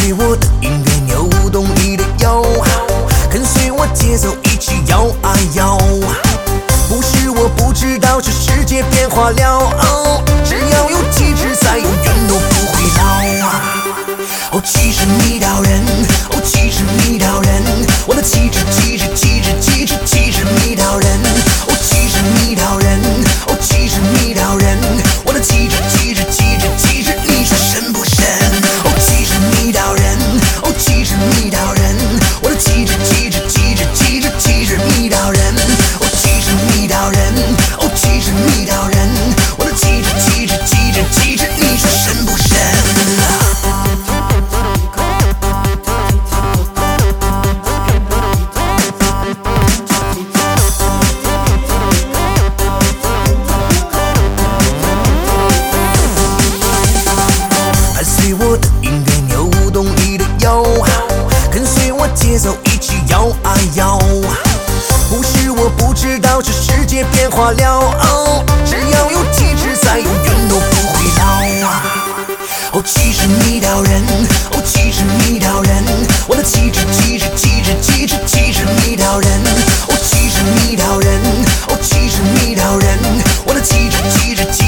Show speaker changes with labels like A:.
A: 随我的音乐扭动你的腰，跟随我节奏一起摇啊摇。不是我不知道这世界变化了，只要有气质在，永远都不会老。哦，气势迷倒人，哦，气势迷倒人，我的气质气质气质气质气势迷倒人，哦，气势迷倒人，哦，气势迷倒人，我的气质气质气质气质，你说神不神？哦，气势迷倒人，哦，气势迷倒人，我的气质气质气质气质气质迷倒人，哦，气势迷倒人，哦，气势迷倒人，我的气质气质气质气质，你说神不神？随我的音乐扭动你的腰，跟随我节奏一起摇啊摇。不是我不知道这世界变化了，只要有气质在，永远都不会老。哦，气势迷倒人，哦，气势迷倒人，我的气质气质气质气质气质迷倒人，哦，气势迷倒人，哦，气势迷倒人，我的气质气质气